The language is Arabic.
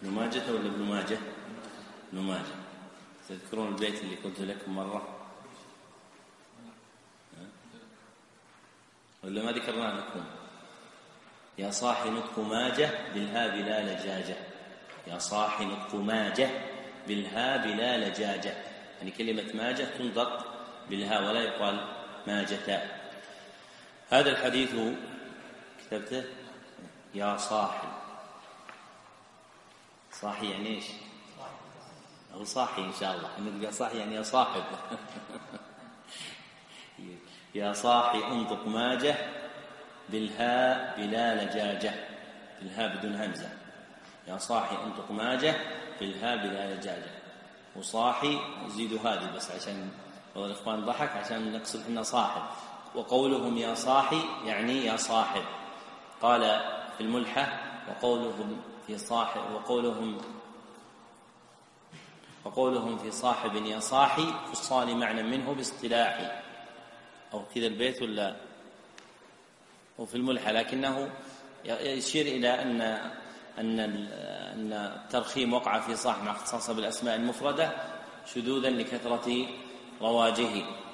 ابن ماجة ولا ابن ماجه؟ ابن ماجه. تذكرون البيت اللي قلت لكم مرة ولا ما ذكرناه لكم؟ يا صاحي نطق ماجه بالها بلا لجاجة. يا صاحي نطق ماجه بالها بلا لجاجة، يعني كلمة ماجه تنطق بالها ولا يقال ماجة. هذا الحديث كتبته يا صاحي. صاحي يعني ايش؟ أو صاحي إن شاء الله نبقى صاحي يعني يا صاحب. يا صاحي انطق ماجه بالهاء بلا لجاجة، بالهاء بدون همزة. يا صاحي انطق ماجه بالهاء بلا لجاجة. وصاحي نزيد هذه بس عشان بعض الإخوان ضحك عشان نقصد إنه صاحب. وقولهم يا صاحي يعني يا صاحب. قال في الملحة وقولهم في صاحب وقولهم في صاحب يا صاحي فصال معنى منه باصطلاحي، أو كذا البيت ولا وفي الملحة، لكنه يشير إلى أن الترخيم وقع في صاحب مع اختصاصه بالأسماء المفردة شذوذا لكثرة رواجه.